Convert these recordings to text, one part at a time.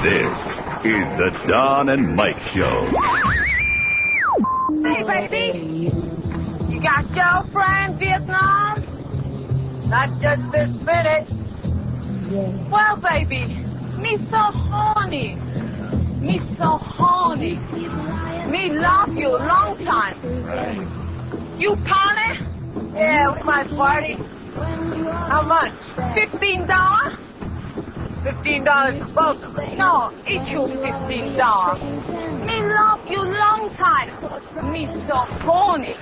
This is the Don and Mike Show. Hey, baby. You got girlfriend, Vietnam? Not just this minute. Well, baby, me so horny. Me so horny. Me love you long time. You party? Yeah, with my party. How much? $15? $15 for both of us. No, each you $15. Me love you long time. Me so horny.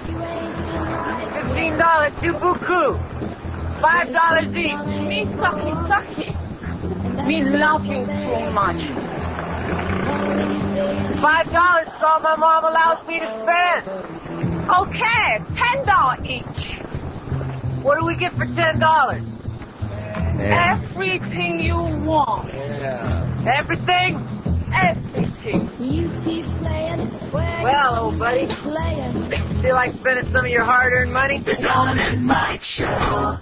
$15 too beaucoup. $5 each. Me sucky. Me love you too much. $5 is all my mom allows me to spend. Okay, $10 each. What do we get for $10? Everything you want. Yeah. Everything? Everything. You keep playing. Well, old buddy, feel like spending some of your hard-earned money? The Don and Mike Show.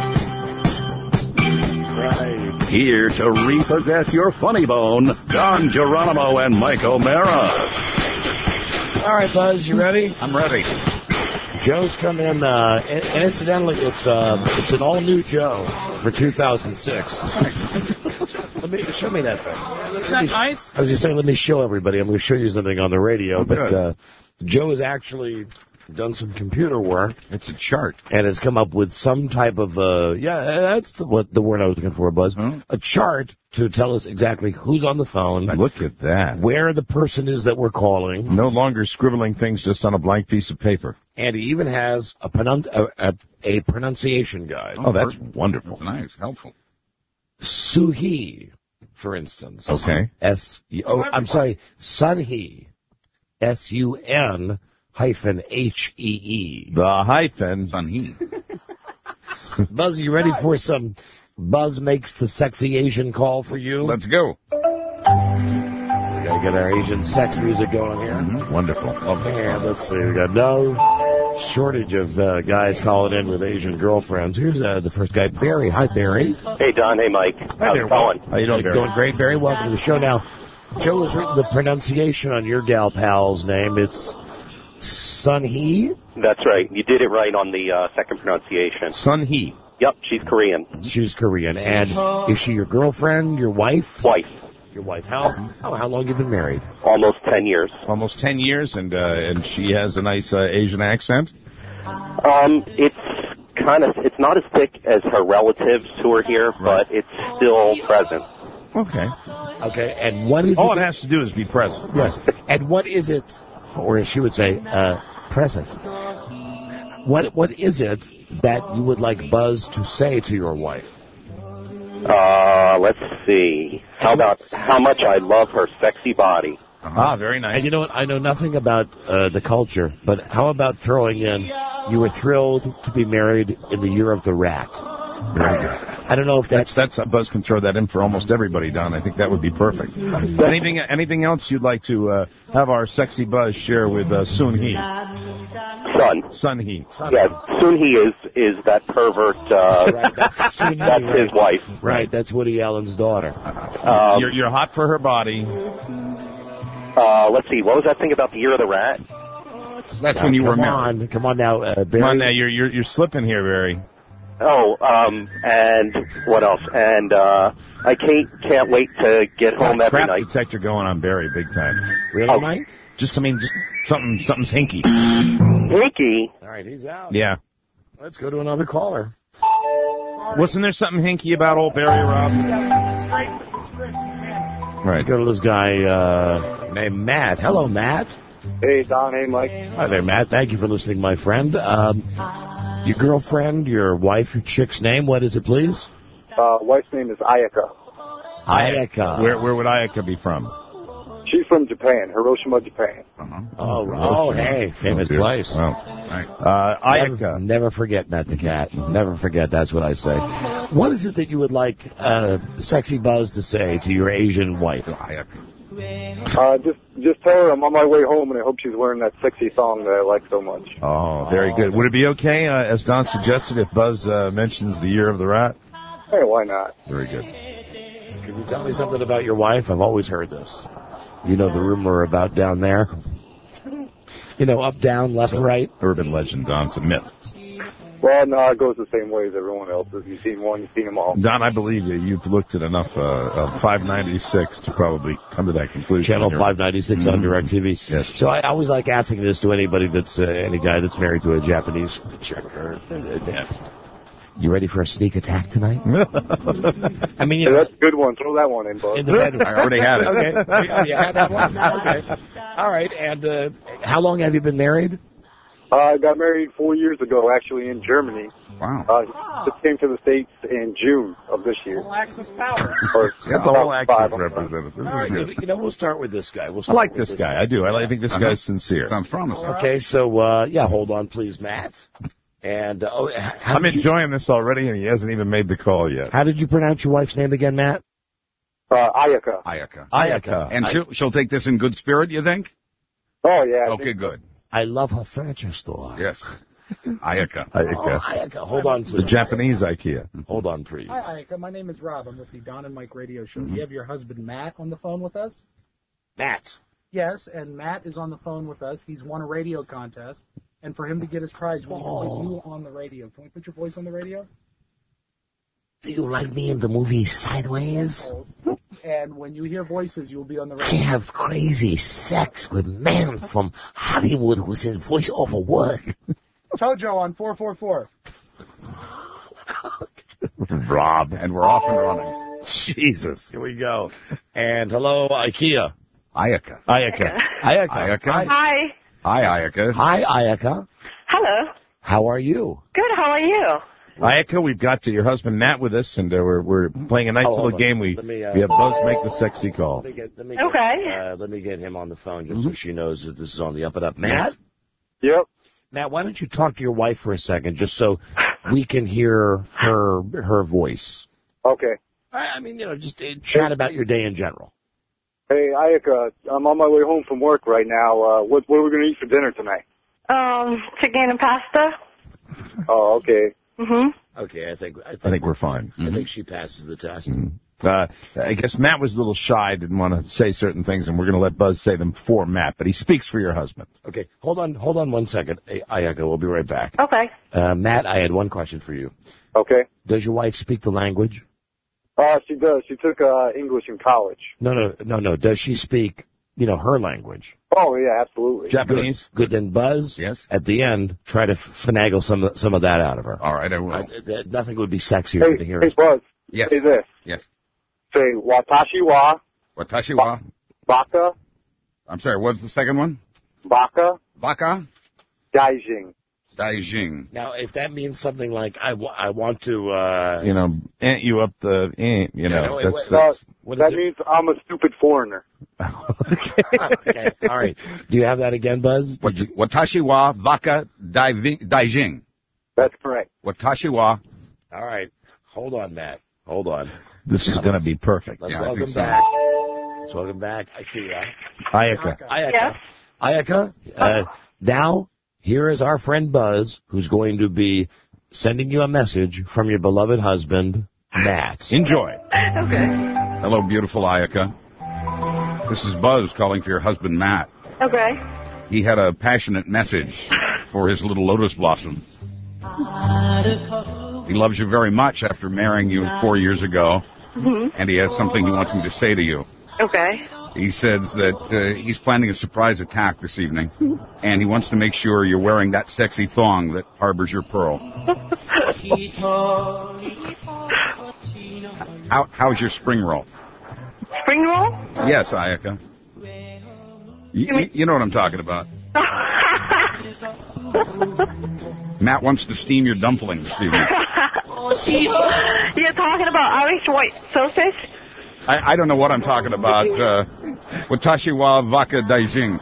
Right. Here to repossess your funny bone, Don Geronimo and Mike O'Mara. All right, Buzz, you ready? I'm ready. Joe's come in, and incidentally, it's an all-new Joe for 2006. Show me that thing. Isn't that nice? I was just saying, let me show everybody. I'm going to show you something on the radio, but Joe has actually done some computer work. It's a chart. And has come up with some type of, that's the word I was looking for, Buzz. A chart to tell us exactly who's on the phone. Look at that. Where the person is that we're calling. No longer scribbling things just on a blank piece of paper. And he even has a pronunciation guide. Oh, that's wonderful. That's nice. Helpful. Suhi, for instance. Okay. I'm sorry, Sunhee. SUN-HEE. The hyphen. Sunhee. Buzz, you ready for some Buzz Makes the Sexy Asian Call for you? Let's go. We gotta get our Asian sex music going here. Mm-hmm. Wonderful. And let's see, we got no shortage of guys calling in with Asian girlfriends. Here's the first guy, Barry. Hi, Barry. Hey, Don. Hey, Mike. How's it going? How you doing, Barry? Doing great, Barry. Welcome to the show. Now, Joe has written the pronunciation on your gal pal's name. It's Sunhee? That's right. You did it right on the second pronunciation. Sunhee. Yep, she's Korean. She's Korean. And is she your girlfriend, your wife? Wife. Your wife. How long you been married? Almost 10 years. Almost 10 years, and she has a nice Asian accent? It's not as thick as her relatives who are here, but it's still present. Okay. Okay, and what is All it has to do is be present. Yes. And what is it, or as she would say, present? What is it that you would like Buzz to say to your wife? Let's see. How about how much I love her sexy body? Ah, very nice. And you know what? I know nothing about the culture, but how about throwing in, you were thrilled to be married in the year of the rat? Very good. I don't know if that's Buzz can throw that in for almost everybody, Don. I think that would be perfect. Anything else you'd like to have our sexy Buzz share with Sunhee? Sunhee. Yeah, Sunhee is that pervert. Right, that's Sunhee, that's right. his wife. Right, that's Woody Allen's daughter. You're hot for her body. Let's see. What was that thing about the year of the rat? That's when you were married. Come on now, Barry. Come on now, you're slipping here, Barry. Oh, and what else? And I can't wait to get home every crap night. Detector going on Barry big time. Really, Mike? Just something's hinky. Hinky? All right, he's out. Yeah. Let's go to another caller. Wasn't there something hinky about old Barry, Rob? Right. Let's go to this guy named Matt. Hello, Matt. Hey, Don. Hey, Mike. Hi there, Matt. Thank you for listening, my friend. Your girlfriend, your wife, your chick's name, what is it, please? Wife's name is Ayaka. Ayaka. Where would Ayaka be from? She's from Japan, Hiroshima, Japan. Oh, hey, famous place. Well, Ayaka. Never forget, Matt the cat. Never forget, that's what I say. What is it that you would like Sexy Buzz to say to your Asian wife? Ayaka. Just tell her I'm on my way home, and I hope she's wearing that sexy thong that I like so much. Oh, very good. Would it be okay, as Don suggested, if Buzz mentions the year of the rat? Hey, why not? Very good. Can you tell me something about your wife? I've always heard this. You know the rumor about down there? You know, up, down, left, right? Urban legend, Don. It's a myth. Well, no, it goes the same way as everyone else's. You've seen one, you've seen them all. Don, I believe you. You've looked at enough of 596 to probably come to that conclusion. Channel 596 on DirecTV. Yes. So I always like asking this to anybody that's any guy that's married to a Japanese chick. Yes. You ready for a sneak attack tonight? I mean, you know, that's a good one. Throw that one in, bud. in the bedroom. I already had it. Okay. You had that one? Okay. All right. And how long have you been married? I got married 4 years ago, actually, in Germany. Wow. Just came to the States in June of this year. All Axis power. Yeah, the whole Axis representative. This All right. is good. You know, we'll start with this guy. I like this guy. I do. I think this guy's sincere. Sounds promising. Okay. So, hold on, please, Matt. And I'm enjoying this already, and he hasn't even made the call yet. How did you pronounce your wife's name again, Matt? Ayaka. Ayaka. And she'll take this in good spirit, you think? Oh, yeah. Okay, good. I love her furniture store. Yes. Ayaka. Oh, Ayaka. Hold on, please. The Japanese IKEA. Hold on, please. Hi, Ayaka. My name is Rob. I'm with the Don and Mike radio show. You have your husband, Matt, on the phone with us? Matt. Yes, and Matt is on the phone with us. He's won a radio contest. And for him to get his prize, we can put you on the radio. Can we put your voice on the radio? Do you like me in the movie Sideways? And when you hear voices, you will be on the I radio. have crazy sex with man from Hollywood who's in voiceover work. Tojo on 444. Rob. And we're off and running. Jesus. Here we go. And hello, IKEA. Ayaka. Ayaka. Ayaka. Hi. Hi, Ayaka. Hi, Ayaka. Hello. How are you? Good. How are you? Ayaka, we've got your husband Matt with us, and we're playing a nice hold little on. game. We Let me, have Buzz make the sexy call. Let me get him on the phone just so she knows that this is on the up and up. Matt? Yep. Matt, why don't you talk to your wife for a second just so we can hear her voice? Okay. I mean, just chat about your day in general. Hey, Ayaka, I'm on my way home from work right now. What are we going to eat for dinner tonight? Chicken and pasta. Oh, okay. Okay, I think we're fine. I think she passes the test. I guess Matt was a little shy, didn't want to say certain things, and we're going to let Buzz say them for Matt, but he speaks for your husband. Okay, hold on 1 second. Hey, Ayaka, we'll be right back. Okay. Matt, I had one question for you. Okay. Does your wife speak the language? She does. She took English in college. No. Does she speak, her language? Oh, yeah, absolutely. Japanese? Good. Then Buzz, Yes. at the end, try to finagle some of that out of her. All right, I will. Nothing would be sexier than to hear Hey, Buzz. Yes. Say this. Yes. Say, watashi wa Watashi wa. baka, I'm sorry, what's the second one? baka, Baka daijing. Daijing. Now, if that means something like, I want to, Ant you up the ant, That means I'm a stupid foreigner. Okay, all right. Do you have that again, Buzz? Watashi wa Baka Daijing. That's correct. Watashi wa. All right. Hold on, Matt. Hold on. This is going to be perfect. Let's Yeah, I welcome think so. back. Let's welcome back IKEA. Ayaka. Yes. Ayaka, now, here is our friend Buzz, who's going to be sending you a message from your beloved husband, Matt. Enjoy. Okay. Hello, beautiful Ayaka. This is Buzz calling for your husband, Matt. Okay. He had a passionate message for his little lotus blossom. He loves you very much after marrying you 4 years ago, and he has something he wants me to say to you. Okay. He says that he's planning a surprise attack this evening, and he wants to make sure you're wearing that sexy thong that harbors your pearl. How's your spring roll? Spring roll? Yes, Ayaka. You know what I'm talking about. Matt wants to steam your dumpling this evening. You're talking about Irish white sausage? I don't know what I'm talking about. Watashi wa Vaka Daijing.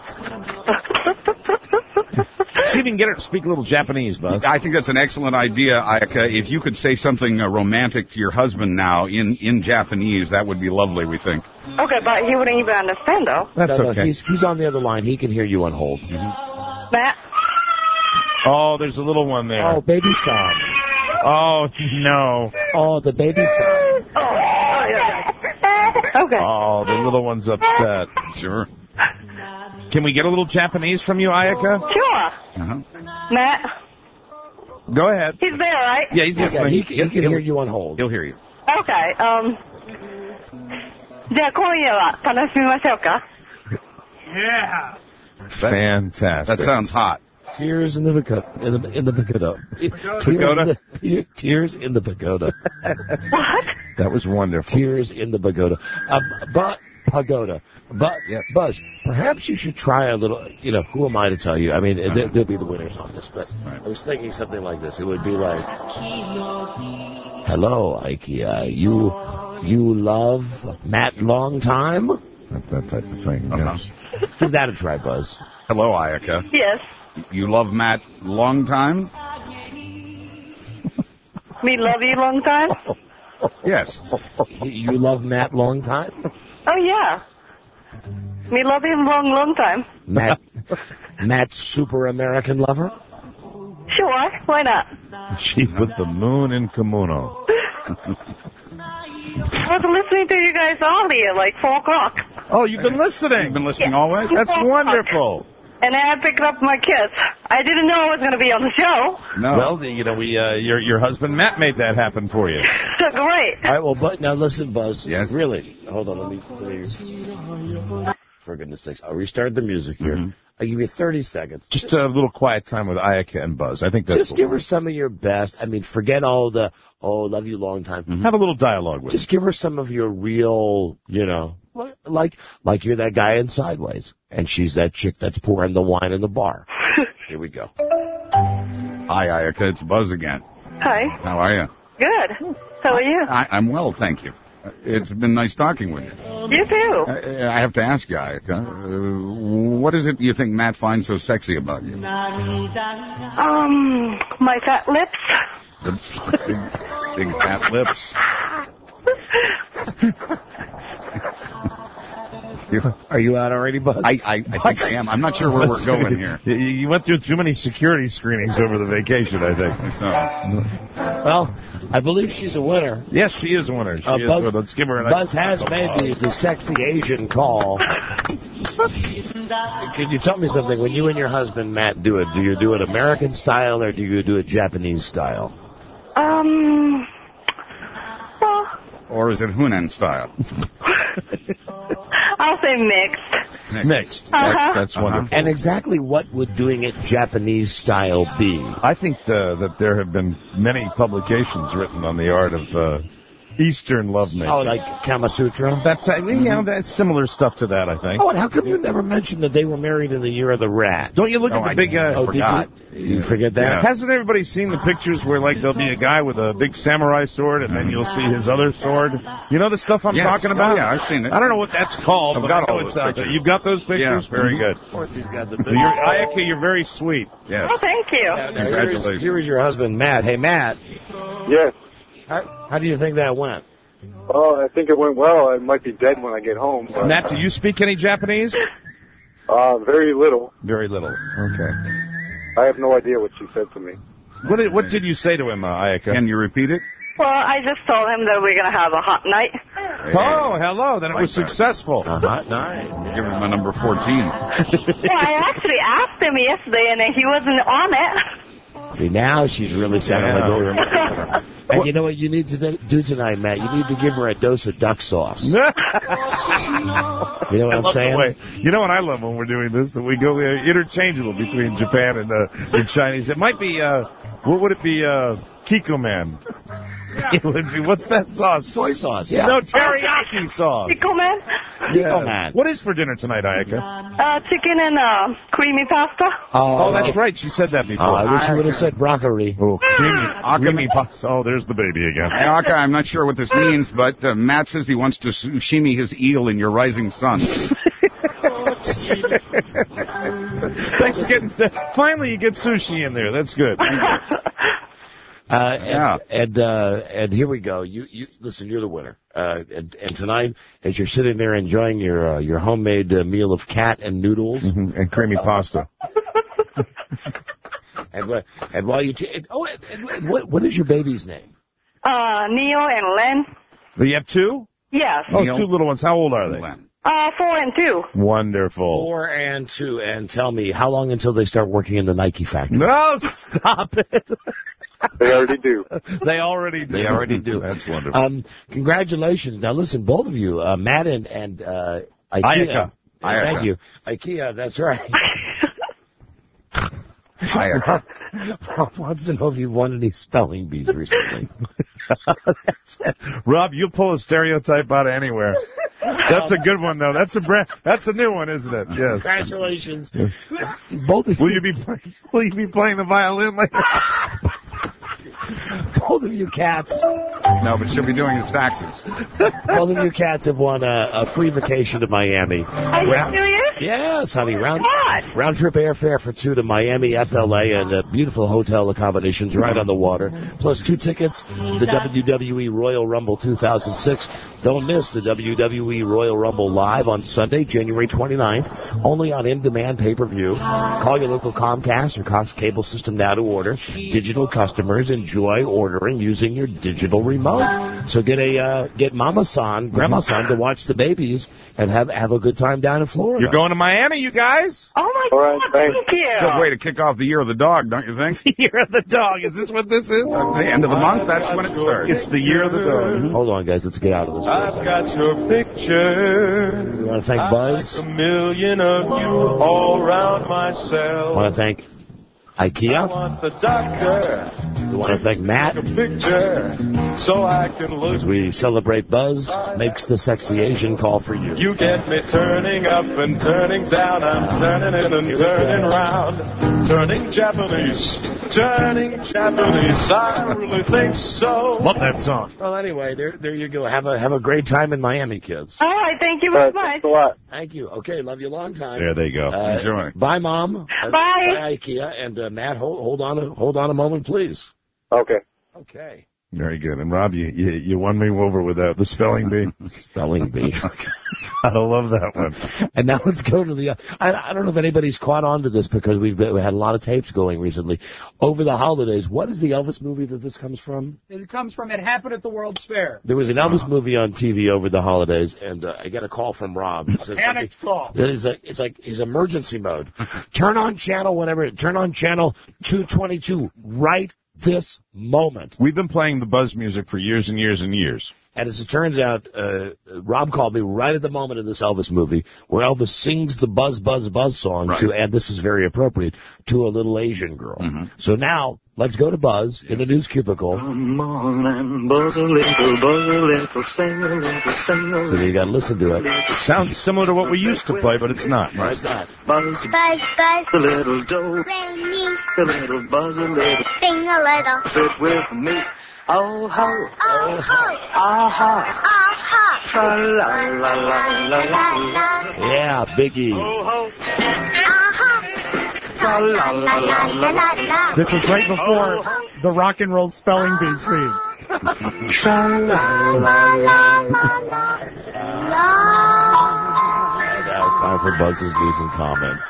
See if you can get her to speak a little Japanese, Buzz. I think that's an excellent idea, Ayaka. If you could say something romantic to your husband now in Japanese, that would be lovely, we think. Okay, but he wouldn't even understand, though. That's No, okay. he's on the other line. He can hear you on hold. Matt? Oh, there's a little one there. Oh, baby son. Oh, no. Oh, the baby son. Oh, yeah. Okay. Oh, the little one's upset. Sure. Can we get a little Japanese from you, Ayaka? Sure. Uh-huh. Matt, Go ahead. he's there, right? Yeah, he's listening. He can hear you on hold. He'll hear you. Okay. じゃあ今夜は楽しみましょうか? Yeah. Fantastic. That sounds hot. Tears in the pagoda. In the pagoda. Tears in the pagoda. What? That was wonderful. Tears in the pagoda. Pagoda. But, yes. Buzz, perhaps you should try a little, who am I to tell you? I mean, they'll be the winners on this, but I was thinking something like this. It would be like, hello, IKEA. You love Matt Longtime? That type of thing, yes. Give that a try, Buzz. Hello, Ayaka. Yes. You love Matt long time? Me love you long time? Yes. You love Matt Longtime? Oh, yeah. Me love him long time. Matt's super American lover? Sure, why not? She put the moon in kimono. I was listening to you guys earlier, like 4 o'clock. Oh, you've been listening. You've been listening always? That's wonderful. And then I picked up my kids. I didn't know I was going to be on the show. No. Well, your husband Matt made that happen for you. So great. All right, well, but now listen, Buzz. Yes? Really? Hold on, let me for goodness sakes, I'll restart the music here. Mm-hmm. I'll give you 30 seconds. Just a little quiet time with Ayaka and Buzz. I think that's Just give her some of your best. I mean, forget all the, love you long time. Have a little dialogue with her. Just give her some of your real, like you're that guy in Sideways, and she's that chick that's pouring the wine in the bar. Here we go. Hi, Ayaka. It's Buzz again. Hi. How are you? Good. How are you? I'm well, thank you. It's been nice talking with you. You too. I have to ask you, Ayaka, what is it you think Matt finds so sexy about you? My fat lips. Big fat lips. Are you out already, Buzz? I think I am. I'm not sure where we're going here. You went through too many security screenings over the vacation, I think. So, Well, I believe she's a winner. Yes, she is a winner. She is Buzz, good. Let's give her an Buzz has made the sexy Asian call. Can you tell me something? When you and your husband, Matt, do it, do you do it American style or do you do it Japanese style? Well, or is it Hunan style? I'll say mixed. Mixed. Uh-huh. That's wonderful. And exactly what would doing it Japanese style be? I think that there have been many publications written on the art of Eastern lovemaking. Oh, like Kama Sutra? That's that's similar stuff to that, I think. Oh, and how come you never mentioned that they were married in the year of the rat? Don't you look at the big... forgot. You forget that? Yeah. Hasn't everybody seen the pictures where, like, there'll be a guy with a big samurai sword, and then you'll see his other sword? You know the stuff I'm talking about? Oh, yeah, I've seen it. I don't know what that's called, but I know it's out there. You've got those pictures? Yeah. Very good. Of course he's got the Ayaka, you're very sweet. Yes. Oh, thank you. Congratulations. Here is your husband, Matt. Hey, Matt. Yes. How do you think that went? Oh, I think it went well. I might be dead when I get home. But, Matt, do you speak any Japanese? very little. Very little. Okay. I have no idea what she said to me. What did you say to him, Ayaka? Can you repeat it? Well, I just told him that we're going to have a hot night. Oh, hello. Then it was successful. A hot night. Give him my number 14. Well, I actually asked him yesterday, and he wasn't on it. See, now she's really sounding like over. And you know what you need to do tonight, Matt? You need to give her a dose of duck sauce. You know what I'm saying? You know what I love when we're doing this? That we go interchangeable between Japan and the Chinese. It might be, what would it be, Kikoman? It would be, what's that sauce? Soy sauce, yeah. No, teriyaki sauce. Kikoman? Kikoman. What is for dinner tonight, Ayaka? Chicken and creamy pasta. Oh, that's right. She said that before. Oh, I wish you would have said broccoli. Oh, creamy pasta. Oh, there's the baby again. Hey, Aka, I'm not sure what this means, but Matt says he wants to sashimi his eel in your rising sun. Thanks for getting... Finally, you get sushi in there. That's good. And here we go. You listen. You're the winner. And tonight, as you're sitting there enjoying your homemade meal of cat and noodles and creamy pasta, and while you what is your baby's name? Neil and Len. Do you have two? Yes. Oh, 2 little ones. How old are they? 4 and 2. Wonderful. 4 and 2. And tell me, how long until they start working in the Nike factory? No, stop it. They already do. They already do. They already do. That's wonderful. Congratulations. Now, listen, both of you, Matt and IKEA. Thank you. IKEA, that's right. Rob wants to know if you've won any spelling bees recently. Rob, you pull a stereotype out of anywhere. That's a good one, though. That's a new one, isn't it? Yes. Congratulations. Both of you. Will you be playing the violin later? Both of you cats. No, but she'll be doing his taxes. Both of you cats have won a free vacation to Miami. Are you serious? Yes, honey. Round trip airfare for 2 to Miami, FLA, and beautiful hotel accommodations right on the water. Plus 2 tickets to the WWE Royal Rumble 2006. Don't miss the WWE Royal Rumble live on Sunday, January 29th, only on in-demand pay-per-view. Call your local Comcast or Cox cable system now to order. Digital customers enjoy ordering using your digital remote. So get Mama-san, Grandma-san to watch the babies and have a good time down in Florida. You're going to Miami, you guys? Oh, my God, thank you. Good way to kick off the Year of the Dog, don't you think? Year of the Dog. Is this what this is? At the end of the month, that's when it starts. It's the Year of the Dog. Hold on, guys. Let's get out of this. I've got your picture. You want to thank Buzz? Like a million of you all around myself. Want to thank IKEA? I want the doctor. You want to thank Matt? A picture so I can look. As we celebrate Buzz, makes the sexy Asian call for you. You get me turning up and turning down. I'm turning in and turning round. Turning Japanese. I really think so. Love that song. Well, anyway, there you go. Have a great time in Miami, kids. All right, thank you very much. Thanks a lot. Thank you. Okay, love you a long time. There they go. Enjoy. Bye, Mom. Bye. Bye, IKEA. And Matt, hold on a moment, please. Okay. Okay. Very good. And Rob, you won me over with the spelling bee. Spelling bee. I love that one. And now let's go to the. I don't know if anybody's caught on to this because we had a lot of tapes going recently. Over the holidays, what is the Elvis movie that this comes from? It comes from It Happened at the World's Fair. There was an Elvis movie on TV over the holidays, and I got a call from Rob. Panic call. It's like his emergency mode. Turn on channel 222 right this moment. We've been playing the Buzz music for years and years and years. And as it turns out, Rob called me right at the moment of this Elvis movie where Elvis sings the Buzz, Buzz, Buzz song to, and this is very appropriate, to a little Asian girl. Mm-hmm. So now, let's go to Buzz in the news cubicle. Come on and buzz a little, sing a little, sing a little. So you got to listen to it. Sounds similar to what we used to play, but it's not. Right? It's not. Buzz, buzz, buzz, a little dough, me, a little buzz, a little, sing a little, fit with me. Oh ho, oh ho, aha, aha, tra la la la la la. Yeah, Biggie. Oh ho, aha, tra la la la la la. This was right before the rock and roll spelling bee theme. Tra la la la la la. Now it's time for Buzz's news and comments.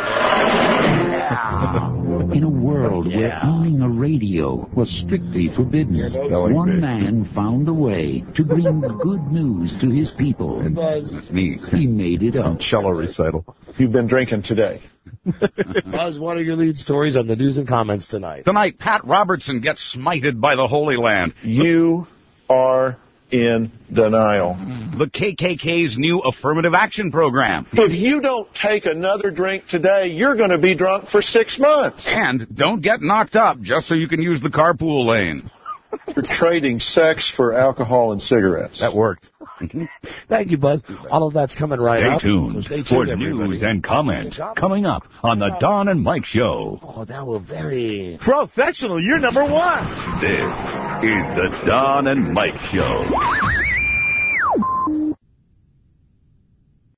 In a world where owning a radio was strictly forbidden, one man found a way to bring good news to his people. That's me. He made it up. Cello recital. You've been drinking today. Buzz, what are your lead stories on the news and comments tonight? Tonight, Pat Robertson gets smited by the Holy Land. You are in denial. The KKK's new affirmative action program. If you don't take another drink today, you're going to be drunk for 6 months. And don't get knocked up just so you can use the carpool lane. You're trading sex for alcohol and cigarettes. That worked. Thank you, Buzz. All of that's coming right up. Stay tuned for news and comments coming up on the Don and Mike Show. Oh, that was very professional. You're number one. This is the Don and Mike Show.